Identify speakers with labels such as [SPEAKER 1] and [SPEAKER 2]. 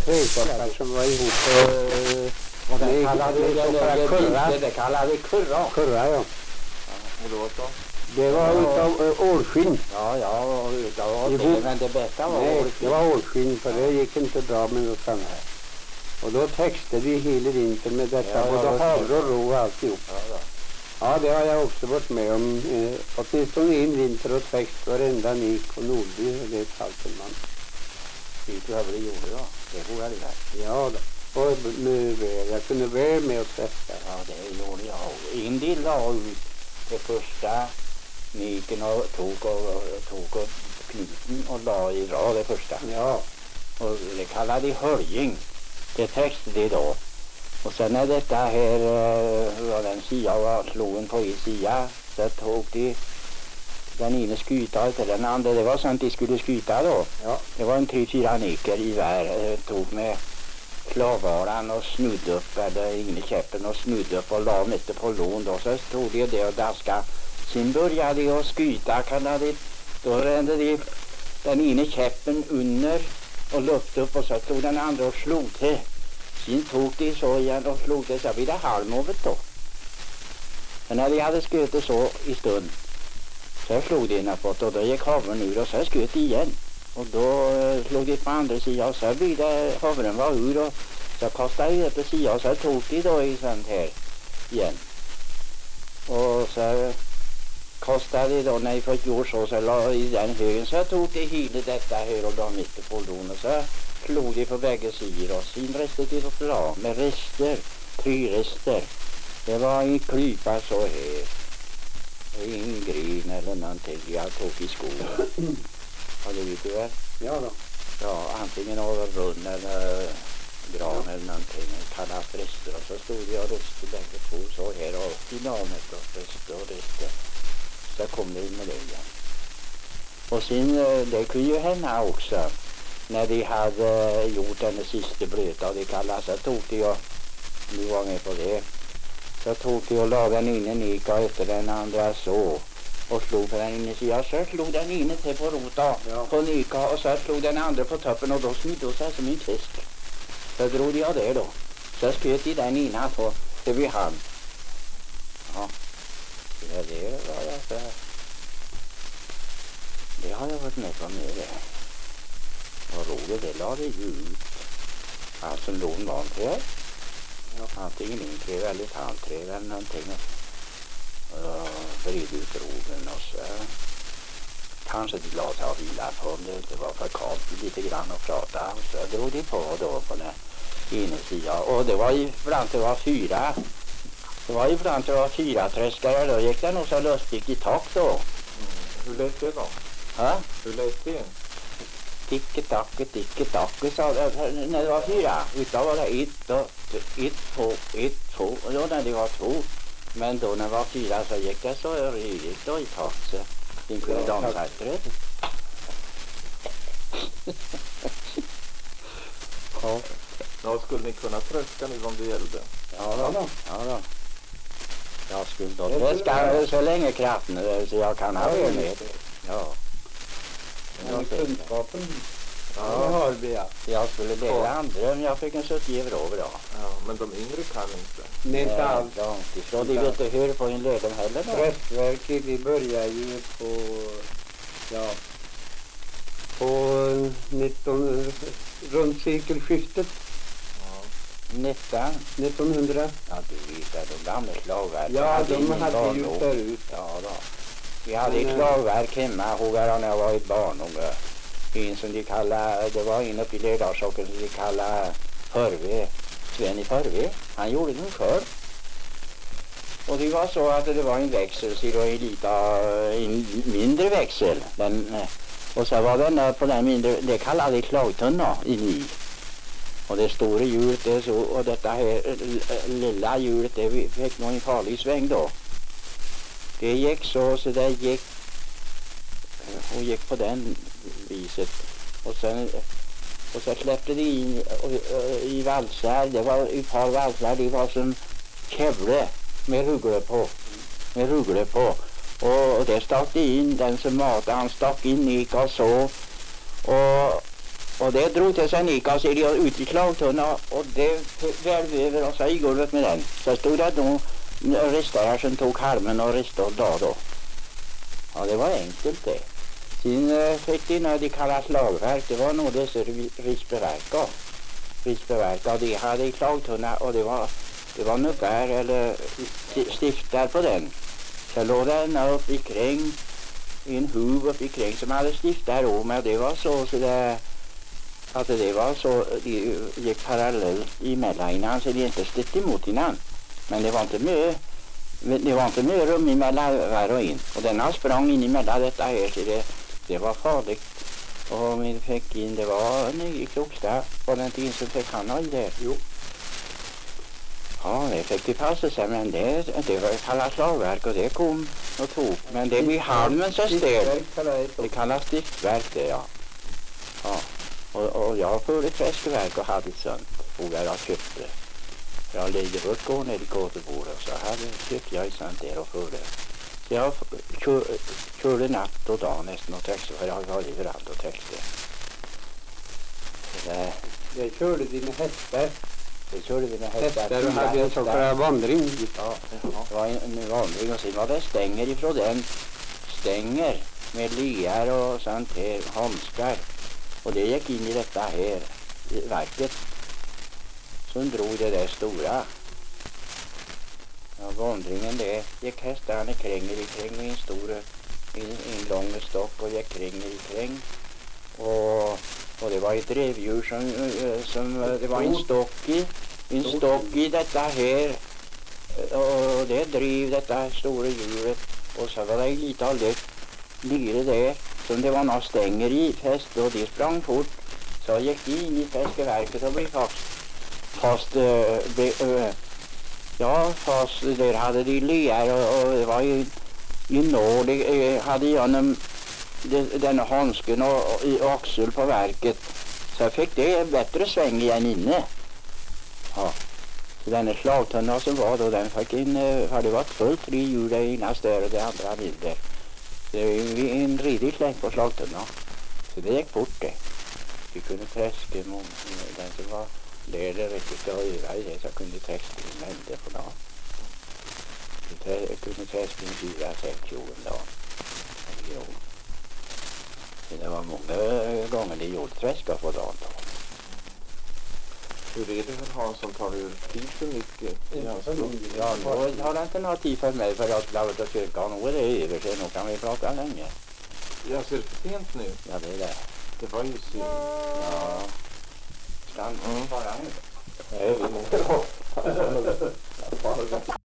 [SPEAKER 1] trästoppar som var ihop.
[SPEAKER 2] Och det kallade vi kurra.
[SPEAKER 1] Kurra, ja.
[SPEAKER 3] Och då så?
[SPEAKER 1] Det var utav ålskinn.
[SPEAKER 2] Ja, utav men det bästa var
[SPEAKER 1] Nej,
[SPEAKER 2] ålskinn.
[SPEAKER 1] det var ålskinn, för det gick inte bra med något sånt här. Och då textade vi hela vintern med detta, både havre och ro och alltihop. Ja, det har jag också varit med om. Åtminstone en vinter och text varenda nik och Nordby, det är ett halvt man.
[SPEAKER 2] Det tror jag det gjorde då. Det får jag det.
[SPEAKER 1] Ja då. Och nu, jag kunde väl med och testa.
[SPEAKER 2] Ja, det gjorde jag. En del la ut det första niken och tog knuten och la i rad det första.
[SPEAKER 1] Ja.
[SPEAKER 2] Och det kallade de höljing. Det textade de då. Och sen när detta här var den sida var slogen på en sida, så tog de den ena skyta till den andra. Det var sånt de skulle skyta då.
[SPEAKER 1] Ja.
[SPEAKER 2] Det var en 3-4 niker i vär. Tog med klavvaran och snudd upp, eller in i käppen och snudd upp och la mitt på lån då. Så stod de det och daska. Sen började de att skyta, då rände de den ena käppen under och luft upp och så tog den andra och slog till. Sen tog de så igen och slog det så vid det halvmåvet då. Men när de hade skutit så i stund så slog de inåt och då gick havren ur och så sköt de igen. Och då slog de på andra sidan och så blev det havren var ur och så kastade de på sidan och så tog de då i sånt här igen. Och så kastade de då när de fått gjort så la i den högen så tog de hela detta här och la mitt på lån och så slog de på bägge sidor och sin restade de på bra med rester, 3 rester. Det var en klypa så här. En gren eller någonting jag tog i skogen. Ja, det vet du väl?
[SPEAKER 1] Ja då.
[SPEAKER 2] Ja, antingen av rund eller gran eller någonting. Kallas rester och så stod jag och röstade bägge två så här och i namnet och rester. Så kom det in med det igen. Och sen, det kunde ju hända också. När de hade gjort den sista blöta och det kallas så tog de och nu var med på det. Så tog de och lagade den ena nika efter den andra så. Och slog på den ena sidan. Så slog den ena till på rota på nika och så slog den andra på toppen och då smidde sig som en fisk. Så drog jag det då. Så sköt de den ena på det vid hand. Ja, det var jag så. Det har jag varit med på med det. Och roligt, det la det ju ut. Alltså lån vanträd. Antingen inträd eller ett halvträd eller någonting. Vred ut roven och så. Kanske ett glas av vila på om det inte var för kallt lite grann och prata. Så drog de på då på den ena sidan. Och det var ju ibland det var 4. Det var ju ibland det var 4 träskare. Då gick det nog så lustigt i takt då.
[SPEAKER 3] Hur lät det då?
[SPEAKER 2] Ja?
[SPEAKER 3] Hur lät det?
[SPEAKER 2] Ticke-tacke, sa det när det var 4. Utan var det 1, 2. Och då när det var 2. Men då när det var 4 så gick det så riktigt då i takt. Så det kunde dansartret.
[SPEAKER 3] Ja. Ja, skulle ni kunna tröska nu om det gällde?
[SPEAKER 2] Ja då. Jag skulle då tröska så länge kraften så jag kan ha det med. Ja.
[SPEAKER 1] Kunskapen.
[SPEAKER 3] Ja.
[SPEAKER 1] Det har vi, ja.
[SPEAKER 2] Jag skulle lära andra om jag fick en suttgiver över då.
[SPEAKER 3] Ja, men de yngre kan inte.
[SPEAKER 1] Men inte alls.
[SPEAKER 2] Långt ifrån. De vet inte hur på en löden heller då.
[SPEAKER 1] Prästverket, vi börjar ju på, ja, på 19, runt sekelskiftet. 1900.
[SPEAKER 2] Ja, du vet att de gamla slagverk.
[SPEAKER 1] Ja, de hade ju förut.
[SPEAKER 2] Ja då. Vi hade ett slagverk hemma, hogar när jag var ett barnunge. En som de kallade, det var en uppe i Lerdarsåken som de kallade Förve. Sven i Förve. Han gjorde den själv. Och det var så att det var en växel, så det var en mindre växel. Och så var den på den mindre, det kallade de klagtunna i ny. Och det stora hjulet det så, och detta här lilla hjulet det fick nog en farlig sväng då. Det gick så det gick och gick på den viset. Och så släppte det in i valsar. Det var ett par valsar, det var som kävle med ruggor på. Och det stack in den som matade, han stack in i och så. Och Och det drog till sig Nika så jag ut i slagtunna och det välde över och så i golvet med den. Så stod det då ristare som tog harmen och ristade då. Ja, det var enkelt det. Sen fick de när de kallar slagverk, det var nog det så risbeverka. Risbeverka, de hade i slagtunna och det var nubbar eller stiftar på den. Så låg den upp i kring, i en huv upp i kring som hade stiftar om, men det var så det att det var så, det gick parallellt emellan innan så det inte stift emot innan. Men det var inte mycket rum emellan var och in. Och denna sprang in emellan detta här så det var farligt. Och vi fick in, det var en kloksta. Var det inte in som fick han i det?
[SPEAKER 3] Jo.
[SPEAKER 2] Ja, det fick det passa sig, men det var kallat slagverk och det kom och tog. Men det blir halmens system. Det kallas stiftverk det, ja. Ja. Och jag förde träskverk och hade ett sånt. Och jag köpte. Jag lägger bort gå ner i gåtebordet så köpte jag ett sånt där och förde. Så jag körde natt och dag nästan och texte för jag var överallt och texte.
[SPEAKER 1] Jag körde dina hästar.
[SPEAKER 2] Det körde vi med
[SPEAKER 1] Hästar och hade en så kallad vandring.
[SPEAKER 2] Ja, det var en vandring och sen var det stänger ifrån den. Stänger med liar och sånt här, handskar. Och det gick in i detta här verket. Som drog det där stora. Ja, vandringen det gick hästarna kring med en stor, en lång stock och gick kring. Och det var ett drevdjur som det var en stock i detta här och det drev detta stora djuret och så var det lite av det nere där som det var några stänger i fäst och det sprang fort så gick det in i fäskeverket och blev fast där hade de lear och det var ju i norr det hade jag den handsken och i axel på verket så jag fick det bättre sväng igen inne. Ja. Så den slagtunna som var då den fick in hade varit fullt 3 hjul det ena större och det andra mindre. Det är en redig släng på slagtunna. Så det gick fort det. Vi kunde träska den som var läder riktigt och öra i det så kunde träska en mängde på dagen. Vi kunde träska en 4-6 hjul en dag. Det var många gånger det gjorde träska på dagen då.
[SPEAKER 3] Hur är det för Hansson, tar du tid för mycket?
[SPEAKER 2] Ja, då har det inte någon tid för mig för jag skulle ha varit och kyrka. Nu är det över sig, nu kan vi prata länge.
[SPEAKER 3] Jag ser för sent nu.
[SPEAKER 2] Ja, det är det.
[SPEAKER 3] Det var ju synd.
[SPEAKER 2] Ja. Ska han bara nu?
[SPEAKER 3] Nej, vi måste